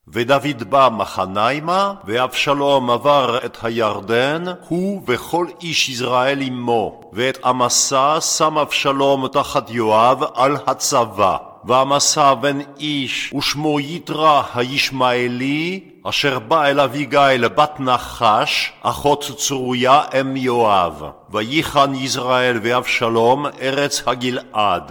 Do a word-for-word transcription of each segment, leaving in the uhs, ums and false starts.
ודוד בא מחניימה, ואבשלום עבר את הירדן, הוא וכל איש ישראל עמו, ואת אמסה שם אבשלום תחת יואב על הצבא. ואמסה בן איש ושמו יתרא הישמעאלי, אשר בא אל אביגיל בת נחש, אחות צרויה אם יואב. ויחן ישראל ואבשלום ארץ הגלעד.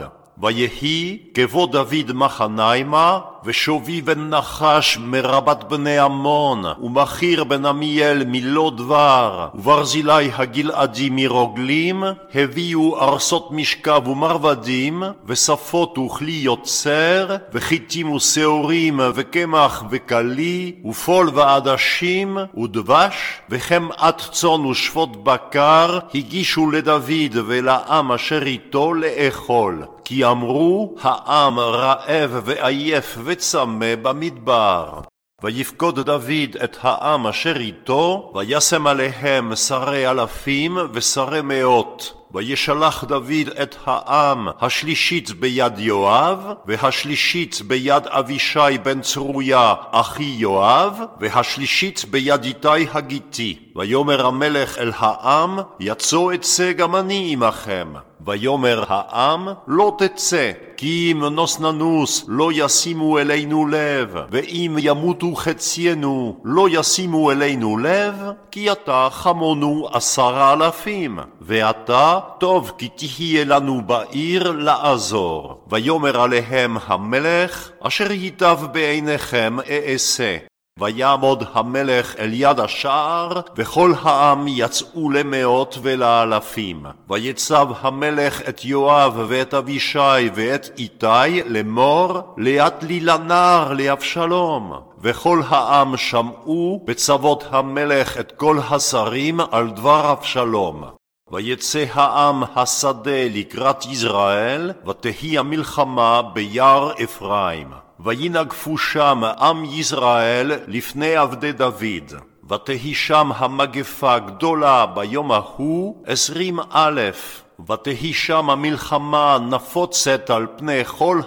ויהי כבוא דוד מחניימה, ושובי בן נחש מרבת בני עמון, ומחיר בן עמיאל מלא דבר, וברזילי הגלעדי מרוגלים, הביאו ארסות משכב ומרבדים, ושפות וכלי יוצר, וחיטים ושעורים, וקמח וקלי, ופול ועדשים, ודבש, וחמאת צאן ושפות בקר, הגישו לדוד ולעם אשר איתו לאכול. כי אמרו, העם רעב ועייף וצמא במדבר. ויפקוד דוד את העם אשר איתו, וישם עליהם שרי אלפים ושרי מאות. וישלח דוד את העם, השלישית ביד יואב, והשלישית ביד אבישי בן צרויה אחי יואב, והשלישית ביד איתי הגיתי. ויאמר המלך אל העם, יצא אצא גם אני עמכם. ויאמר העם, לא תצא, כי אם נוסננוס לא ישימו אלינו לב, ואם ימותו חציינו לא ישימו אלינו לב, כי אתה חמונו עשרה אלפים, ואתה טוב כי תהיה לנו בעיר לעזור. ויאמר עליהם המלך, אשר ייטב בעיניכם אעשה. ויעמוד המלך אל יד השער, וכל העם יצאו למאות ולאלפים. ויצב המלך את יואב ואת אבישי ואת איתי לאמור, לאט לי לנער לאבשלום. וכל העם שמעו בצוות המלך את כל השרים על דבר אבשלום. ויצא העם השדה לקראת ישראל, ותהי המלחמה ביער אפרים. וינגפו שם עם ישראל לפני עבדי דוד. ותהי שם המגפה גדולה ביום ההוא עשרים אלף. ותהי שם המלחמה נפוצת על פני כל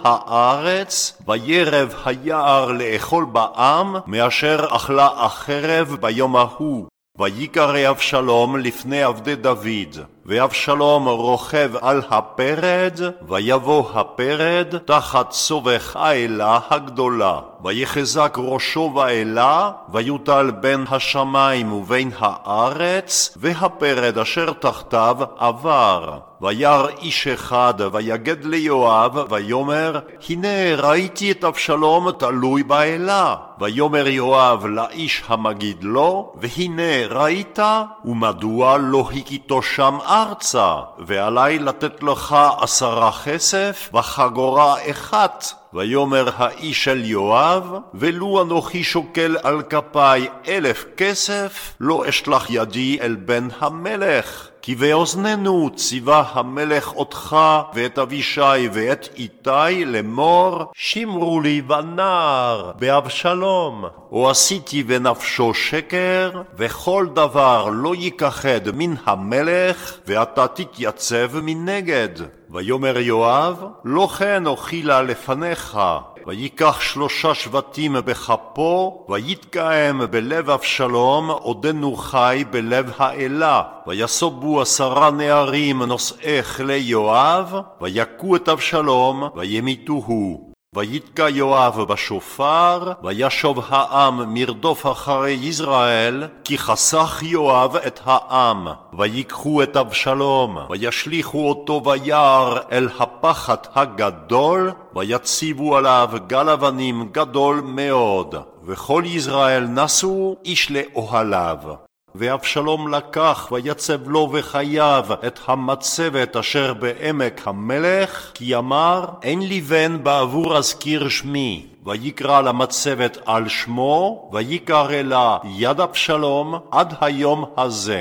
הארץ, וירב היער לאכול בעם, מאשר אכלה החרב ביום ההוא. ויקרא אבשלום לפני עבדי דוד, ואבשלום רוכב על הפרד, ויבוא הפרד תחת סובך האלה הגדולה. ויחזק ראשו באלה, ויוטל בין השמיים ובין הארץ, והפרד אשר תחתיו עבר. וירא איש אחד ויגד ליואב, ויאמר, הנה ראיתי את אבשלום תלוי באלה. ויאמר יואב לאיש המגיד לו, והנה ראית, ומדוע לא הכיתו שם ארצה? ועלי לתת לך עשרה כסף וחגורה אחת. ויאמר האיש אל יואב, ולו אנוכי שוקל על כפי אלף כסף, לא אשלח ידי אל בן המלך. כי באוזננו ציווה המלך אותך ואת אבישי ואת איתי לאמור, שמרו לי בנער באבשלום. או עשיתי בנפשו שקר, וכל דבר לא ייכחד מן המלך, ואתה תתייצב מנגד. ויאמר יואב, לא כן אוכילה לפניך. ויקח שלושה שבטים בכפו, ויתקיים בלב אבשלום עודנו חי בלב האלה. ויסובו עשרה נערים נושאי כלי יואב, ויכו את אבשלום, וימיתוהו. ויתקע יואב בשופר, וישוב העם מרדוף אחרי ישראל, כי חסך יואב את העם. ויקחו את אבשלום, וישליכו אותו ביער אל הפחת הגדול, ויציבו עליו גל אבנים גדול מאוד. וכל ישראל נסו איש לאוהליו. ואבשלום לקח ויצב לו וחייו את המצבת אשר בעמק המלך, כי אמר, אין לי בן בעבור אזכיר שמי. ויקרא למצבת על שמו, ויקרא לה יד אבשלום עד היום הזה.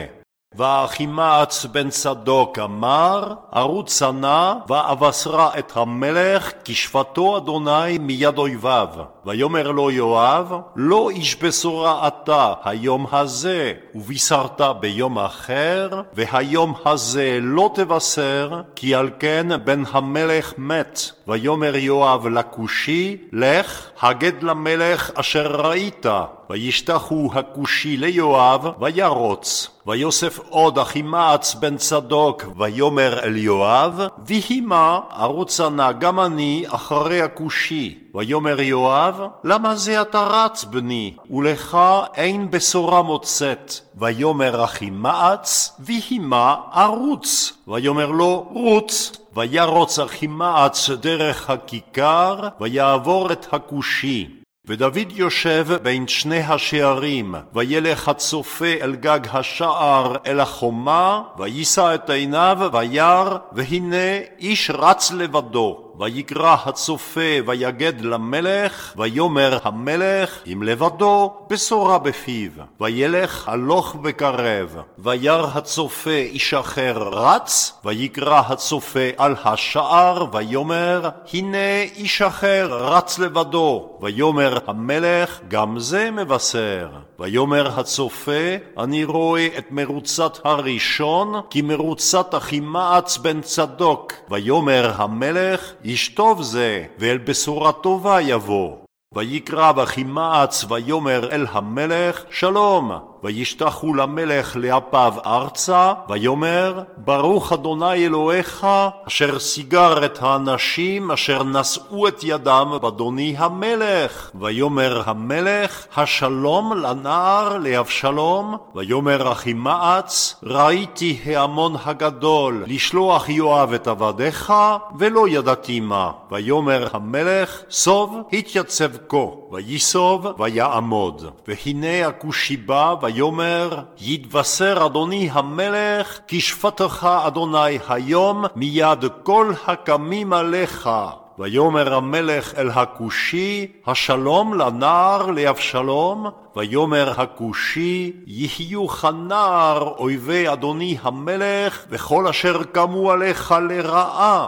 ואחימעץ בן צדוק אמר, ערוצה נא ואבשרה את המלך כשפתו אדוני מיד אויביו. ויאמר לו יואב, לא איש בשורה אתה היום הזה, ובישרת ביום אחר, והיום הזה לא תבשר, כי על כן בן המלך מת. ויאמר יואב לכושי, לך, הגד למלך אשר ראית. וישתחו הכושי ליואב, וירוץ. ויוסף עוד אחימעץ בן צדוק, ויאמר אל יואב, ויהי מה, ערוצה נא גם אני אחרי הכושי. ויאמר יואב, למה זה אתה רץ בני, ולך אין בשורה מוצאת? ויאמר אחימעץ, ויהי מה, ארוץ. ויאמר לו, רוץ. וירוץ אחימעץ דרך הכיכר, ויעבור את הכושי. ודוד יושב בין שני השערים, וילך הצופה אל גג השער אל החומה, ויישא את עיניו וירא, והנה איש רץ לבדו. ויקרא הצופה ויגד למלך, ויאמר המלך אם לבדו בשורה בפיו. וילך הלוך וקרב, וירא הצופה איש אחר רץ, ויקרא הצופה על השער, ויאמר הנה איש אחר רץ לבדו. ויאמר המלך גם זה מבשר. ויאמר הצופה, אני רואה את מרוצת הראשון כי מרוצת אחימעץ בן צדוק. ויאמר המלך, איש טוב זה, ואל בשורה טובה יבוא. ויקרב אחימעץ ויאמר אל המלך, שלום. וישתחו למלך לאפיו ארצה, ויאמר, ברוך אדוני אלוהיך, אשר סיגר את האנשים אשר נשאו את ידם באדוני המלך. ויאמר המלך, השלום לנער לאבשלום. ויאמר אחימעץ, ראיתי ההמון הגדול לשלוח יואב את עבדיך, ולא ידעתי מה. ויאמר המלך, סוב התייצב כה. ויסוב ויעמוד. והנה הכושי בא ויאמר, יתבשר אדוני המלך, כשפתך אדוני היום מיד כל הקמים עליך. ויאמר המלך אל הכושי, השלום לנער לאבשלום. ויאמר הכושי, יהיו כנער אויבי אדוני המלך, וכל אשר קמו עליך לרעה.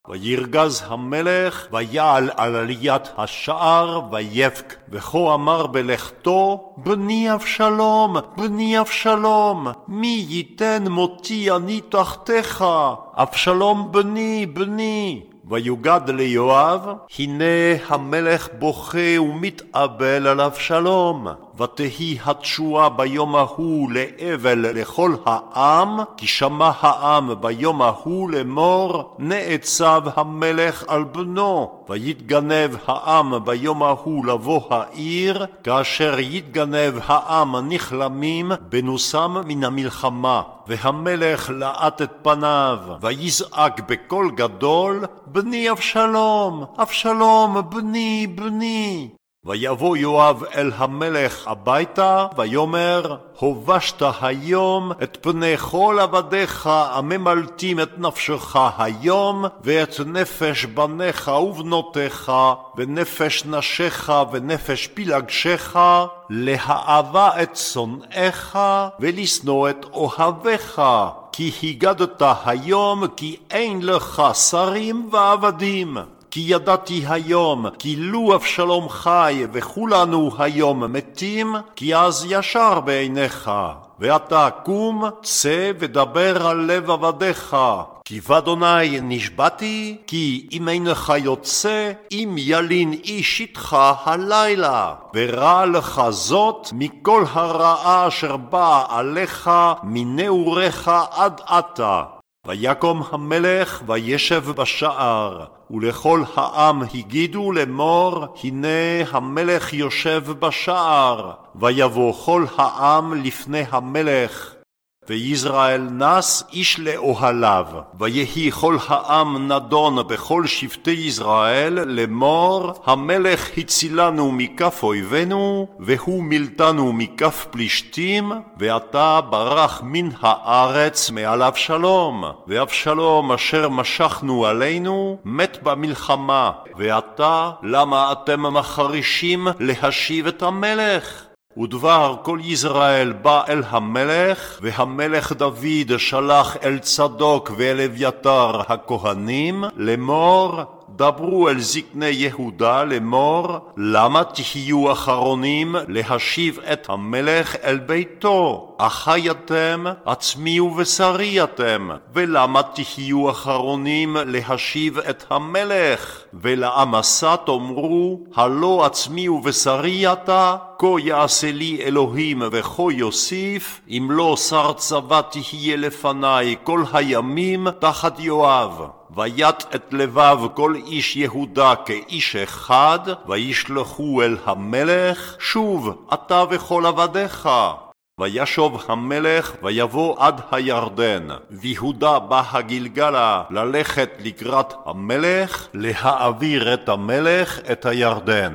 וירגז המלך, ויעל על עליית השער, ויבק. וכה אמר בלכתו, בני אבשלום, בני אבשלום, מי ייתן מותי אני תחתיך, אבשלום בני, בני. ויוגד ליואב, הנה המלך בוכה ומתאבל על אבשלום. ותהי התשועה ביום ההוא לאבל לכל העם, כי שמע העם ביום ההוא לאמור, נעצב המלך על בנו. ויתגנב העם ביום ההוא לבוא העיר, כאשר יתגנב העם נכלמים בנוסם מן המלחמה. והמלך לאט את פניו, ויזעק בקול גדול, בני אבשלום, אבשלום, בני, בני. ויבוא יואב אל המלך הביתה, ויאמר, הובשת היום את פני כל עבדיך הממלטים את נפשך היום, ואת נפש בניך ובנותיך, ונפש נשיך ונפש פילגשך, להאהבה את שונאיך, ולשנוא את אוהביך. כי הגדת היום, כי אין לך שרים ועבדים. כי ידעתי היום, כי לו אבשלום חי וכולנו היום מתים, כי אז ישר בעיניך. ואתה קום, צא ודבר על לב עבדיך. כי באדוני נשבעתי, כי אם אינך יוצא, אם ילין איש איתך הלילה. ורע לך זאת מכל הרעה אשר באה עליך מנעוריך עד עתה. ויקום המלך וישב בשער, ולכל העם הגידו לאמור, הנה המלך יושב בשער. ויבוא כל העם לפני המלך. ויזרעאל נס איש לאוהליו. ויהי כל העם נדון בכל שבטי ישראל לאמור, המלך הצילנו מכף אויבינו, והוא מילתנו מכף פלישתים, ועתה ברח מן הארץ מעל אבשלום. ואבשלום אשר משכנו עלינו מת במלחמה. ועתה למה אתם מחרישים להשיב את המלך? ודבר כל ישראל בא אל המלך, והמלך דוד שלח אל צדוק ואל אביתר הכהנים לאמור, דברו אל זקני יהודה לאמור, למה תהיו אחרונים להשיב את המלך אל ביתו? אחי אתם, עצמי ובשרי אתם, ולמה תהיו אחרונים להשיב את המלך? ולעמסה תאמרו, הלא עצמי ובשרי אתה, כה יעשה לי אלוהים וכה יוסיף, אם לא שר צבא תהיה לפני כל הימים תחת יואב. ויט את לבב כל איש יהודה כאיש אחד, וישלחו אל המלך, שוב אתה וכל עבדיך. וישוב המלך ויבוא עד הירדן, ויהודה בא הגלגלה ללכת לקראת המלך, להעביר את המלך את הירדן.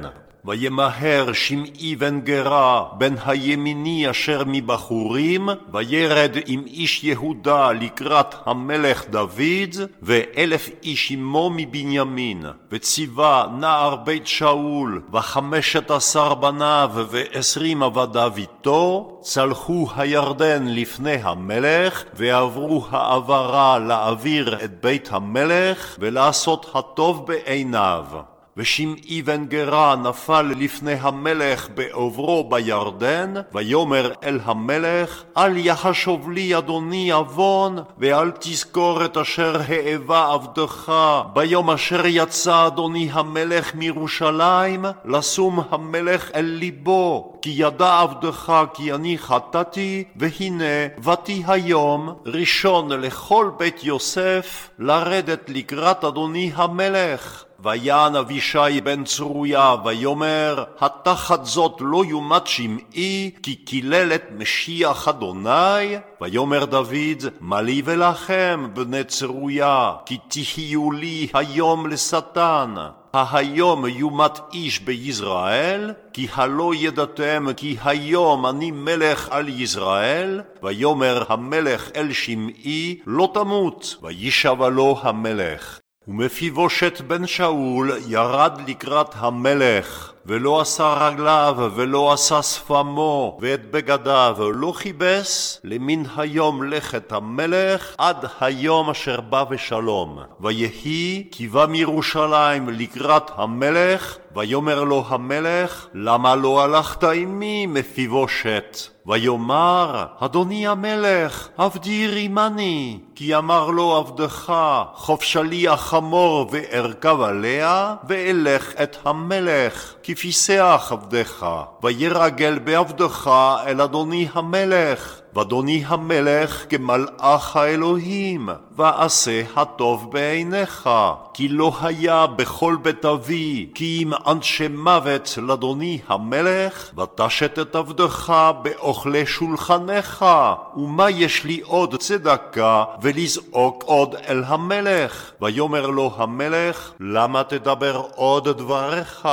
וימהר שמעי בן גרה בן הימיני אשר מבחורים, וירד עם איש יהודה לקראת המלך דוד, ואלף איש עמו מבנימין. וציווה נער בית שאול וחמשת עשר בניו ועשרים עבדיו איתו, צלחו הירדן לפני המלך, ועברו העברה להעביר את בית המלך ולעשות הטוב בעיניו. ושמעי בן גרה נפל לפני המלך בעוברו בירדן, ויאמר אל המלך, אל יחשוב לי אדוני עוון, ואל תזכור את אשר האבה עבדך ביום אשר יצא אדוני המלך מירושלים, לשום המלך אל ליבו, כי ידע עבדך כי אני חטאתי, והנה באתי היום ראשון לכל בית יוסף לרדת לקראת אדוני המלך. ויען אבישי בן צרויה ויאמר, התחת זאת לא יומת שמעי, כי קילל את משיח אדוני. ויאמר דוד, מה לי ולכם בני צרויה, כי תהיו לי היום לשטן. היום יומת איש בישראל, כי הלא ידעתם כי היום אני מלך על ישראל. ויאמר המלך אל שמעי, לא תמות. וישבע לו המלך. ומפיבושת בן שאול ירד לקראת המלך, ולא עשה רגליו ולא עשה שפמו, ואת בגדיו לא חיבס, למן היום לכת המלך עד היום אשר בא בשלום. ויהי כי בא מירושלים לקראת המלך, ויאמר לו המלך, למה לא הלכת עמי מפיבושת? ויאמר, אדוני המלך, עבדי רימני, כי אמר לו עבדך, חופשלי החמור וארכב עליה, ואלך את המלך, כי פיסח עבדך. וירגל בעבדך אל אדוני המלך, ואדוני המלך כמלאך האלוהים, ועשה הטוב בעיניך, כי לא היה בכל בית אבי, כי אם אנשי מוות לאדוני המלך, ותשת את עבדך באוכלי שולחנך. ומה יש לי עוד צדקה ולזעוק עוד אל המלך? ויאמר לו המלך, למה תדבר עוד דבריך?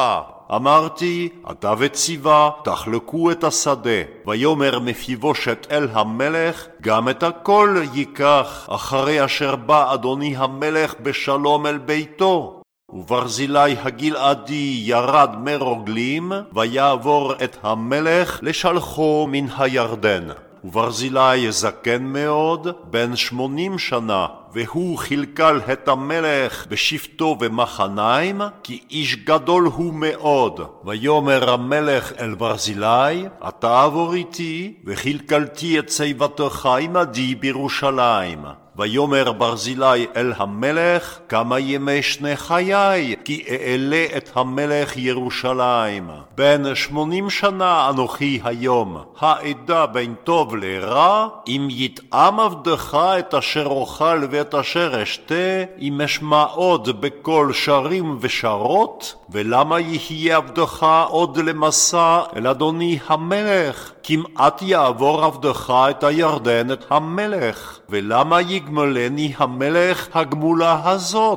אמרתי, אתה וציווה תחלקו את השדה. ויאמר מפיבושת אל המלך, גם את הכל ייקח, אחרי אשר בא אדוני המלך בשלום אל ביתו. וברזילי הגלעדי ירד מרוגלים, ויעבור את המלך לשלחו מן הירדן. וברזילי זקן מאוד, בן שמונים שנה, והוא חלקל את המלך בשבטו ומחניים, כי איש גדול הוא מאוד. ויאמר המלך אל ברזילי, אתה עבור איתי, וחלקלתי את שיבתך עמדי בירושלים. ויאמר ברזילי אל המלך, כמה ימי שני חיי, כי אעלה את המלך ירושלים. בן שמונים שנה אנוכי היום, העדה בין טוב לרע, אם יטעם עבדך את אשר אוכל ואת אשר אשתה, אם אשמע עוד בכל שרים ושרות, ולמה יהיה עבדך עוד למסע אל אדוני המלך? כמעט יעבור עבדך את הירדן את המלך, ולמה יגמלני המלך הגמולה הזאת?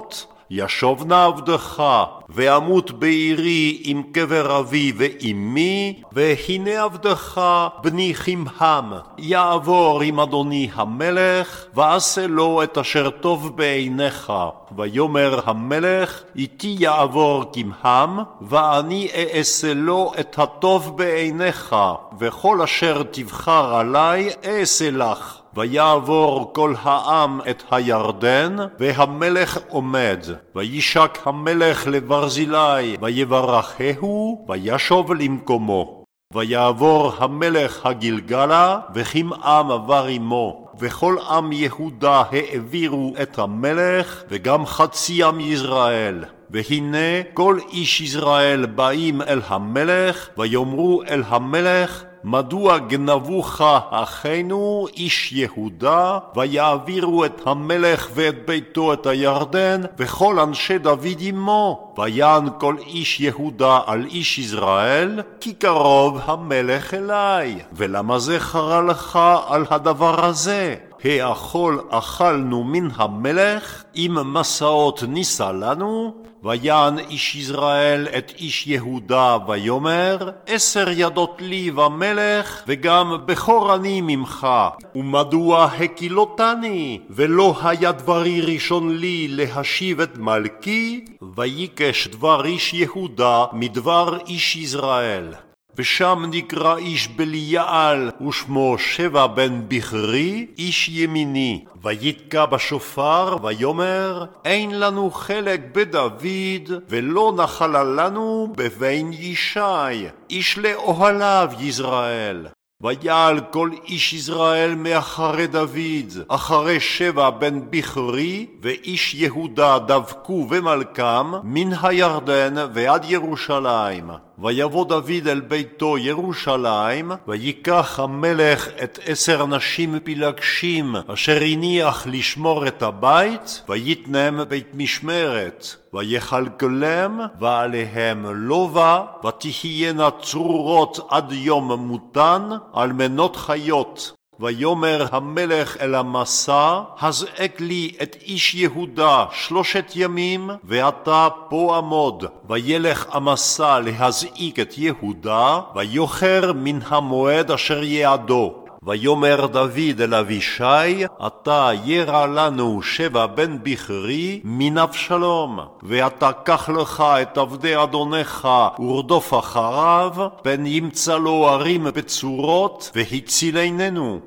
ישוב נא עבדך, ואמות בעירי עם קבר אבי ואמי, והנה עבדך בני חמהם, יעבור עם אדוני המלך, ועשה לו את אשר טוב בעיניך. ויאמר המלך, איתי יעבור כמהם, ואני אעשה לו את הטוב בעיניך, וכל אשר תבחר עלי אעשה לך. ויעבור כל העם את הירדן, והמלך עומד. וישק המלך לברזילי, ויברכהו, וישוב למקומו. ויעבור המלך הגלגלה, וכמעם עבר עמו. וכל עם יהודה העבירו את המלך, וגם חצי עם ישראל. והנה כל איש ישראל באים אל המלך, ויאמרו אל המלך, מדוע גנבוך אחינו איש יהודה, ויעבירו את המלך ואת ביתו את הירדן, וכל אנשי דוד עמו. ויען כל איש יהודה על איש ישראל, כי קרוב המלך אליי. ולמה זה חרה לך על הדבר הזה? האכול אכלנו מן המלך, אם מסעות ניסה לנו? ויען איש ישראל את איש יהודה ויאמר, עשר ידות לי ומלך, וגם בכור אני ממך. ומדוע הקילותני, ולא היה דברי ראשון לי להשיב את מלכי? ויקש דבר איש יהודה מדבר איש ישראל. ושם נקרא איש בליעל, ושמו שבע בן בכרי, איש ימיני. ויתקע בשופר, ויאמר, אין לנו חלק בדוד, ולא נחלה לנו בבין ישי, איש לאוהליו יזרעאל. ויעל כל איש ישראל מאחרי דוד, אחרי שבע בן בכרי, ואיש יהודה דבקו ומלכם, מן הירדן ועד ירושלים. ויבוא דוד אל ביתו ירושלים, ויקח המלך את עשר נשים פילגשים, אשר הניח לשמור את הבית, ויתנם בית משמרת. ויכלכלם, ועליהם לובה, ותהיינה צרורות עד יום מותן, על מנות חיות. ויאמר המלך אל המסע, הזעק לי את איש יהודה שלושת ימים, ואתה פה עמוד. וילך המסע להזעיק את יהודה, ויוחר מן המועד אשר יעדו. ויאמר דוד אל אבישי, אתה ירע לנו שבע בן בכרי מן אבשלום, ואתה קח לך את עבדי אדונך ורדוף אחריו, פן ימצא לו ערים בצורות והצילננו.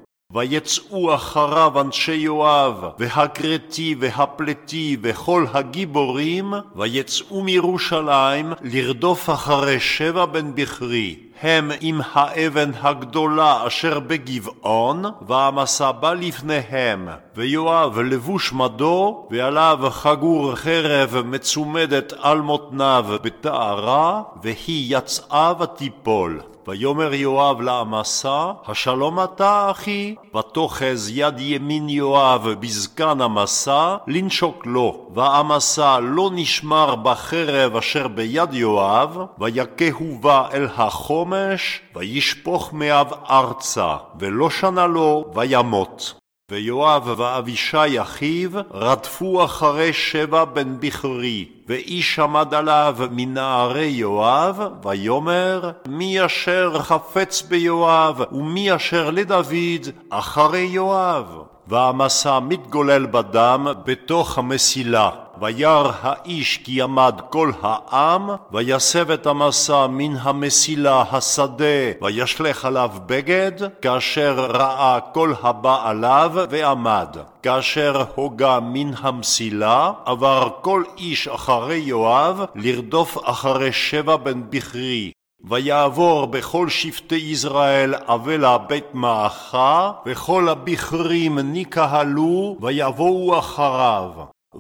ויצאו אחריו אנשי יואב, והכרתי והפלתי וכל הגיבורים, ויצאו מירושלים לרדוף אחרי שבע בן בכרי. הם עם האבן הגדולה אשר בגבעון, והמסע בא לפניהם, ויואב לבוש מדו, ועליו חגור חרב מצומדת על מותניו בתארה, והיא יצאה ותיפול. ויאמר יואב לעמסה, השלום אתה אחי? ותאחז יד ימין יואב בזקן המסע לנשוק לו, והמסע לא נשמר בחרב אשר ביד יואב, ויכהו בה אל החומש, וישפוך מאב ארצה, ולא שנה לו וימות. ויואב ואבישי אחיו רדפו אחרי שבע בן בכרי, ואיש עמד עליו מנערי יואב, ויאמר, מי אשר חפץ ביואב, ומי אשר לדוד אחרי יואב? והמסע מתגולל בדם בתוך המסילה. וירא האיש כי עמד כל העם, ויסב את המסע מן המסילה השדה, וישלך עליו בגד, כאשר ראה כל הבא עליו ועמד. כאשר הוגה מן המסילה, עבר כל איש אחרי יואב, לרדוף אחרי שבע בן בכרי. ויעבור בכל שבטי ישראל אבלה בית מעכה, וכל הבכרים נקהלו, ויבואו אחריו.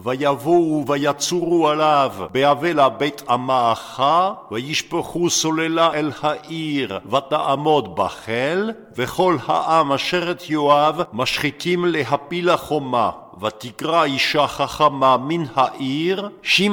ויבואו ויצורו עליו באבלה בית המעכה, וישפכו סוללה אל העיר, ותעמוד בחיל, וכל העם אשר את יואב משחיתים להפיל החומה. ותקרא אישה חכמה מן העיר,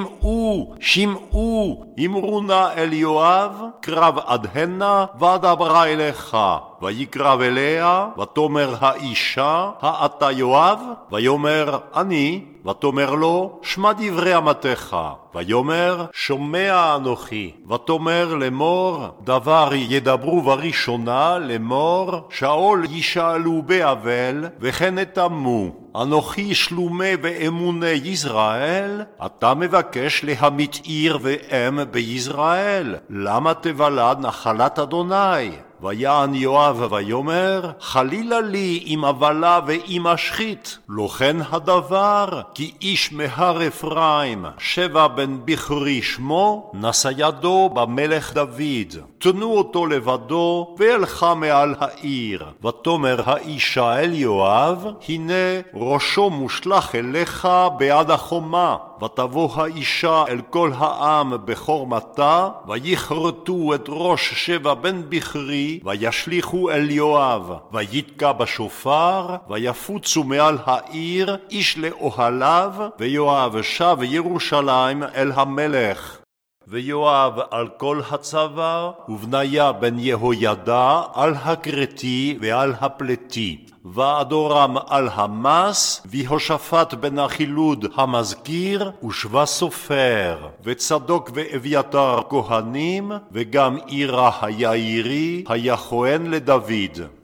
שמעו, שמעו, אמרו נא אל יואב, קרב עד הנה, ודברה אליך. ויקרב אליה, ותאמר האישה, האתה יואב? ויאמר, אני. ותאמר לו, שמע דברי אמתך. ויאמר, שומע אנוכי. ותאמר לאמור, דבר ידברו בראשונה לאמור, שאול ישאלו באבל, וכן אטמו. אנוכי שלומי ואמוני ישראל, אתה מבקש להמית עיר ואם בישראל. למה תבלע נחלת אדוני? ויען יואב ויאמר, חלילה לי אם אבלה ואם אשחית. לא כן הדבר, כי איש מהר אפרים, שבע בן בכרי שמו, נשא ידו במלך דוד. תנו אותו לבדו, ואלכה מעל העיר. ותאמר האישה אל יואב, הנה ראשו מושלך אליך בעד החומה. ותבוא האישה אל כל העם בחורמתה, ויכרתו את ראש שבע בן בכרי, וישליכו אל יואב, ויתקע בשופר, ויפוצו מעל העיר, איש לאוהליו, ויואב שב ירושלים אל המלך. ויואב על כל הצבא, ובניה בן יהוידע על הכרתי ועל הפלתי. ואדורם על המס, והושפט בן החילוד המזכיר, ושבע סופר, וצדוק ואביתר כהנים, וגם עירה היעירי היה כהן לדוד.